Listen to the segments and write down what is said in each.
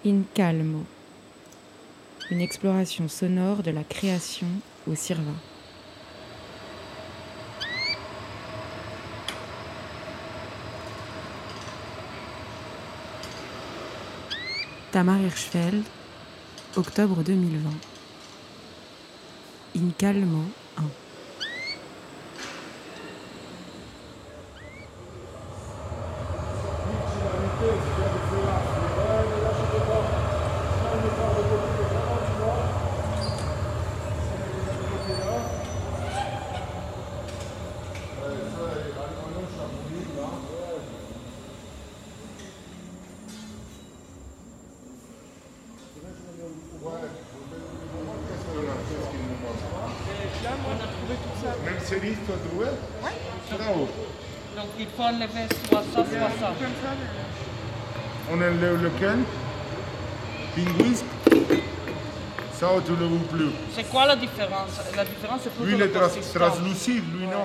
In Calmo, une exploration sonore de la création au Sirva. Tamar Hirschfeld, octobre 2020. In Calmo 1. Même série, toi, trouvé? Oui. Bravo. Donc il faut enlever soit ça, soit ça. On enlève lequel? Pingouins? Ça, tu ne le veux plus. C'est quoi la différence? La différence, c'est plutôt Lui, il est la consistance. translucide, lui, non.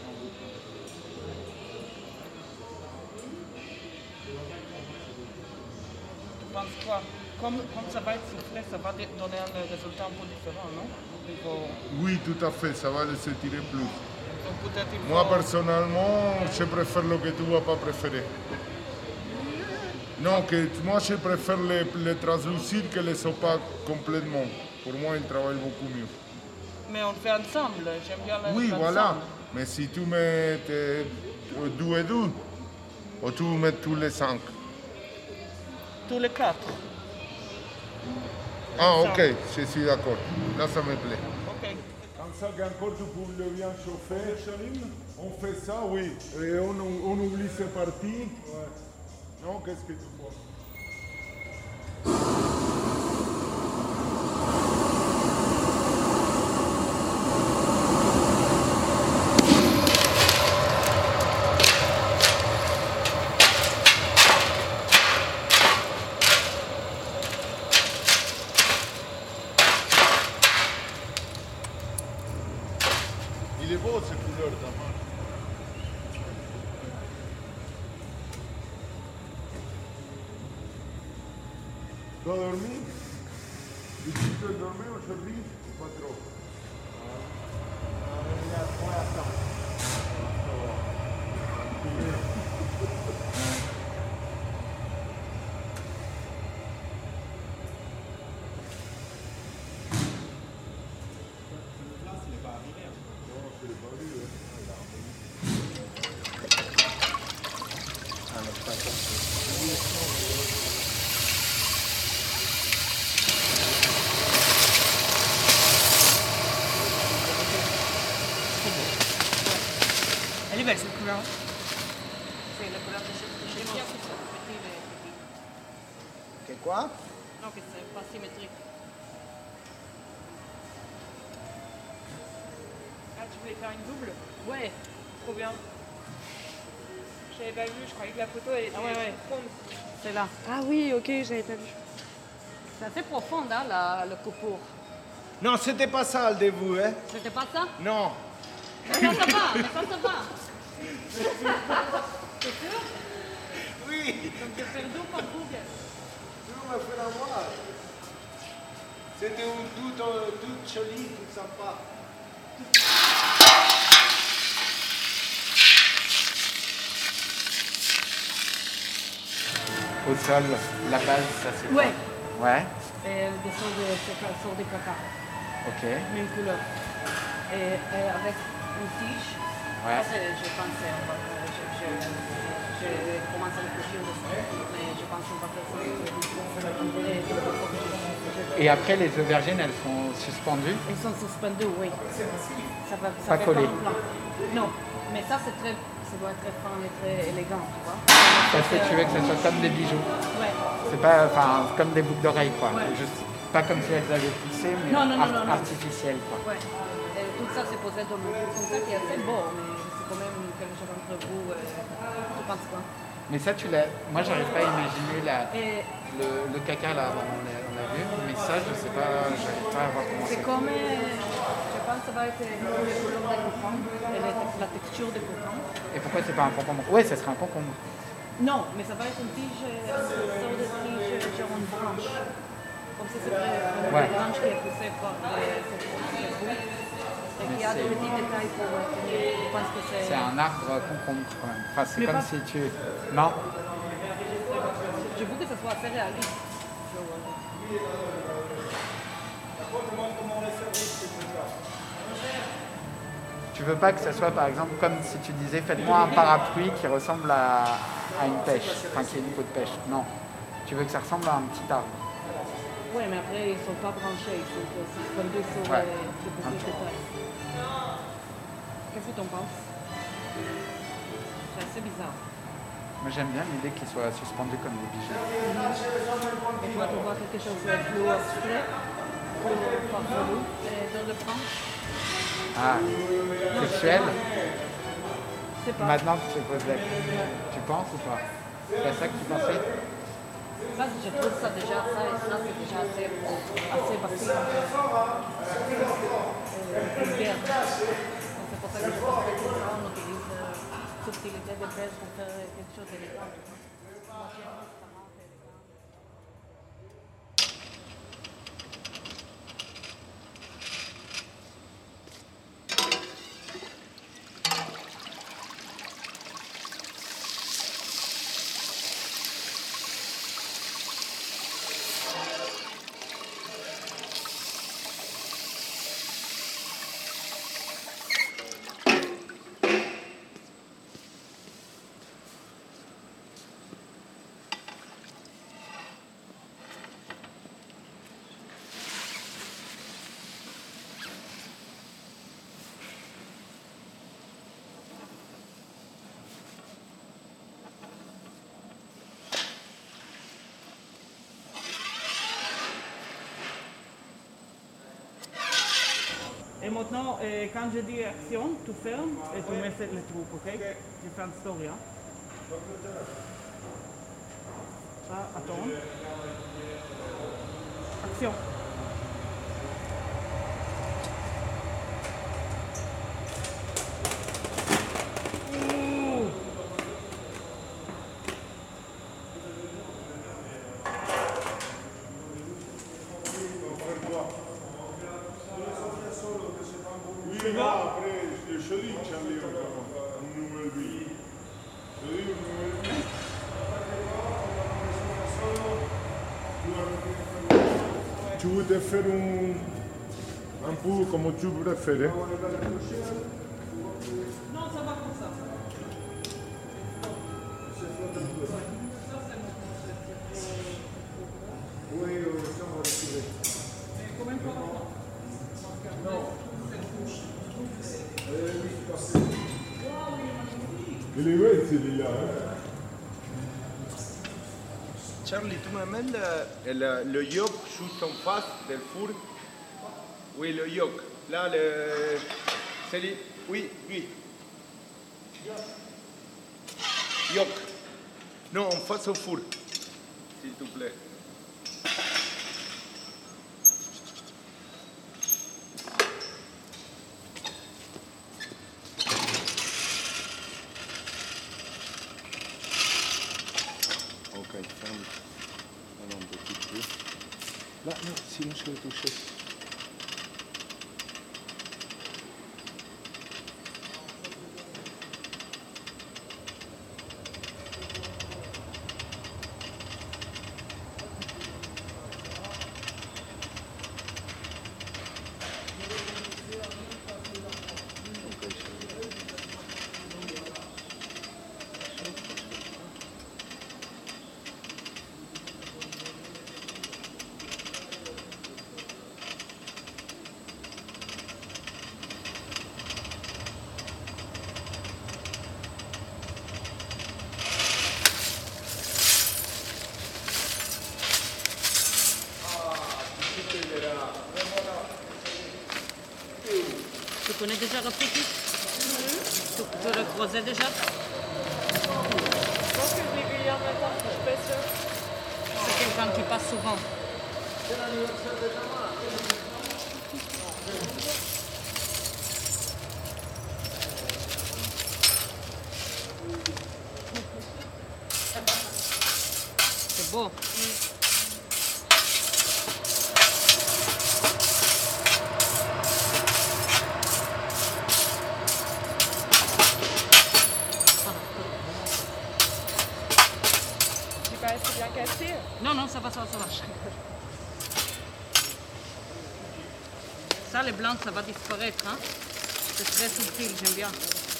Tu penses quoi? Comme ça va être soufflé, ça va donner un résultat un peu différent, non? Oui, tout à fait, ça va se tirer plus. Donc peut-être il faut... Moi, personnellement, je préfère le que tu ne vas pas préférer. Non, moi, je préfère les translucides que les opaques complètement. Pour moi, ils travaillent beaucoup mieux. Mais on fait ensemble, j'aime bien le Oui, faire voilà. ensemble. Mais si tu mets deux et deux, ou tu mets tous les 5. Tous les 4. Ah, ok, je suis d'accord. Là, ça me plaît. Ok. Comme ça, encore tu peux le bien chauffer. On fait ça, oui. Et on oublie ces parties. Ouais. Non, qu'est-ce que tu vois? Il est beau, cette couleur, Tamar. Tu as dormi? Et tu peux dormir aujourd'hui ou pas trop? Elle est belle cette couleur. C'est la couleur que j'aime bien que c'est petit et petit. Que quoi? Non, que c'est pas symétrique. Ah, tu voulais faire une double? Ouais, trop bien. Je l'avais pas vu, je croyais que la photo elle était profonde. C'est là. Ah oui, ok, j'avais pas vu. C'est assez profond, hein, le copeau. Non, c'était pas ça le début, hein? C'était pas ça? Non. Mais ça va, mais ça va. T'es sûr? Oui, Donc j'ai perdu par Google. tu m'as fait la voir. C'était tout joli, tout sympa. Au sol, la base, ça c'est Ouais. quoi? Ouais, Des sorts de caca. ok. Même couleur. Et avec une tige. Ouais. Ça, je pense je commence à réfléchir dessus, mais je pense qu'on va faire ça. Et après, les aubergines, elles sont suspendues. Ils sont suspendus, oui. Ça va, ça Pas fait collé. un plan. Non, mais ça ça doit être très fin et très élégant, tu vois. Parce que tu veux que ce soit comme des bijoux. Ouais. C'est pas, enfin, comme des boucles d'oreilles, quoi. Ouais. Juste, pas comme si elles avaient poussé, mais Non. artificielles, quoi. Ouais. Et tout ça, c'est posé dans un truc comme ça qui est assez beau, mais c'est quand même quelque chose entre vous. Tu penses quoi? Mais ça, tu l'as. Moi, j'arrive pas à imaginer Et le caca là, on l'a vu, mais ça, je sais pas, j'arrive pas à voir comment c'est c'est. comme, je pense que ça va être les couleurs de coton, et la texture de coton. Et pourquoi c'est pas un concombre? Ouais, ça serait un concombre. Non, mais ça va être une tige, une sorte de tige différentes branches. Comme ça, c'est vrai, une Ouais. branche qui est poussée par cette boue. Et qui a des petits détails pour tenir. Je pense que c'est... C'est un arbre concombre quand même. Enfin, c'est Mais comme pas- si tu... Non. Je veux que ça soit assez réaliste. Tu veux pas que ça soit par exemple comme si tu disais faites-moi un parapluie qui ressemble à une pêche, enfin qui est une peau de pêche. Non. Tu veux que ça ressemble à un petit arbre. Oui, mais après, ils ne sont pas branchés. Ils sont suspendus sur Ouais. les petits détails. Qu'est-ce que tu en penses? C'est assez bizarre. Moi j'aime bien l'idée qu'ils soient suspendus comme des bijoux. Et toi, tu vois quelque chose de plus abstrait, plus farfelu dans le branche? Ah, sexuel. Je sais pas. Maintenant tu te poses la question. Tu penses ou pas? C'est à ça que tu pensais? Ça, je trouve ça déjà, ça et ça, c'est déjà assez basique. Vulgaire. Donc, c'est pour ça que je pense que là, on utilise subtilité de pêche pour faire quelque chose d'élégant. Et maintenant, quand je dis action, tu fermes et tu mets le truc, ok? Tu fais une story, hein? Ça, attends. Action. Ouh. Oui, là, après, je dis Charlie encore, un numéro 8. Je dis un numéro 8. Tu voudrais faire un peu comme tu préfères. Non, ça va comme ça. Il est vrai, celui-là. Hein? Charlie, tu m'amènes le yolk juste en face del four? Oui, le yolk. Là, oui, oui. Yolk. Non, en face au four, s'il te plaît. Ok, ferme. Alors, un petit peu. Là, non, sinon je vais toucher. Tu connais déjà Rafiki? Tu le croisais déjà? Je pense que je l'ai vu hier matin, je suis pas sûre. C'est quelqu'un qui passe souvent. C'est beau. pas casser. Non, non, ça va. Ça, les blancs, ça va disparaître. Hein. C'est très subtil, j'aime bien.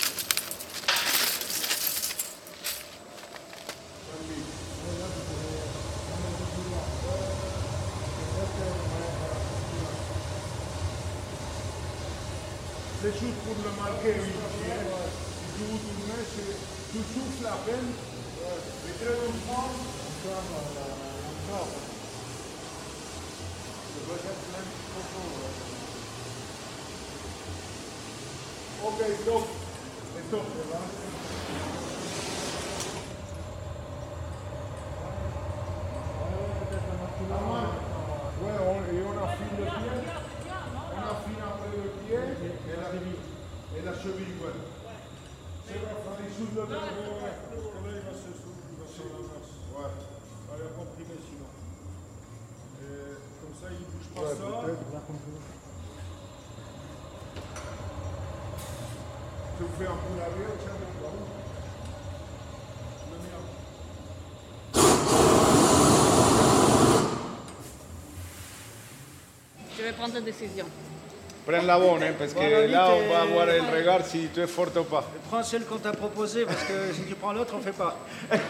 C'est juste pour le marquer ici. Si vous tournez, tu souffles à peine. Et très doucement. Ok, stop. Stop. Ouais, et on affine le pied. On affine après le pied et la cheville. Ouais. C'est vrai, on est sous le dos. Là, il va se sur la masse. Ouais. On va comprimer sinon. Comme ça, il ne bouge pas ça. Tu fais un peu l'arrière, tiens, là où le mien. Je vais prendre une décision. Prends la bonne, hein, parce que là, on va voir le regard si tu es fort ou pas. Prends celle qu'on t'a proposée, parce que si tu prends l'autre, on ne fait pas.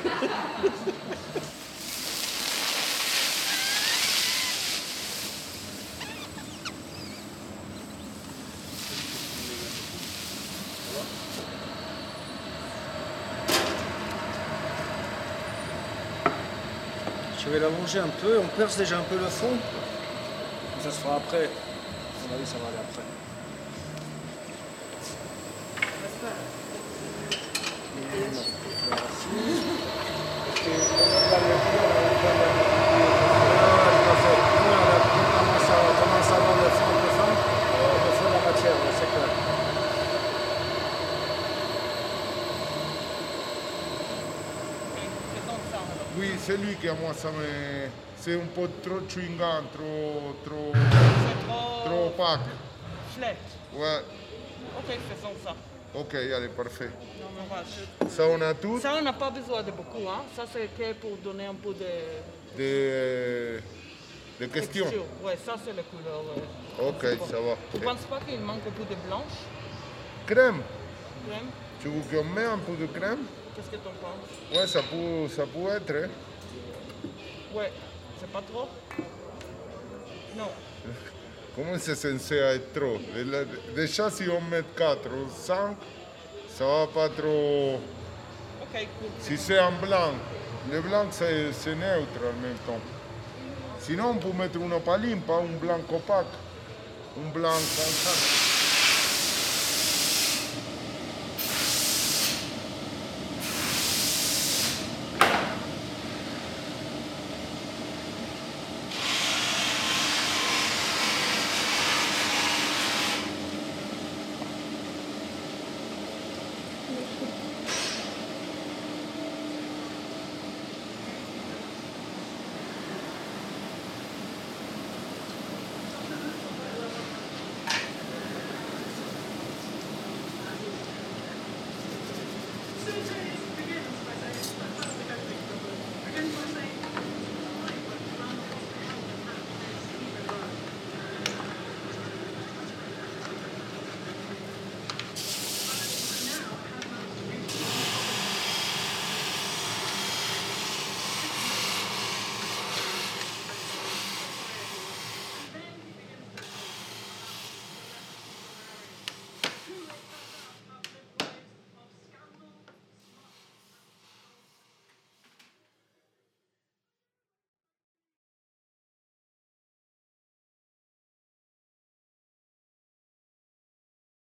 Je vais l'allonger un peu, on perce déjà un peu le fond. Ça se fera après. À mon avis, ça va aller après. Oui, c'est lui qui à moi, ça me... C'est un peu trop chewing-gum, trop opaque. Flat. Ouais, Ok, faisons ça. ok, allez, parfait. Non, mais voilà. Ça, on a tout. Ça, on n'a pas besoin de beaucoup. Hein. Ça, c'est que pour donner un peu de... Des questions. texture. Ouais, ça, c'est la couleur. Ok, ça va. Tu ne penses pas qu'il manque un peu de blanche? Crème. Crème? Tu veux qu'on mette un peu de crème? Qu'est-ce que tu en penses? Ouais, ça peut être. Hein. Ouais, c'est pas trop? Non. Comment c'est censé être trop? Déjà, si on met 4 ou 5, ça va pas trop... Ok, cool. Si c'est en blanc, le blanc c'est neutre en même temps. Sinon, on peut mettre une opaline, pas un blanc opaque. Un blanc comme ça.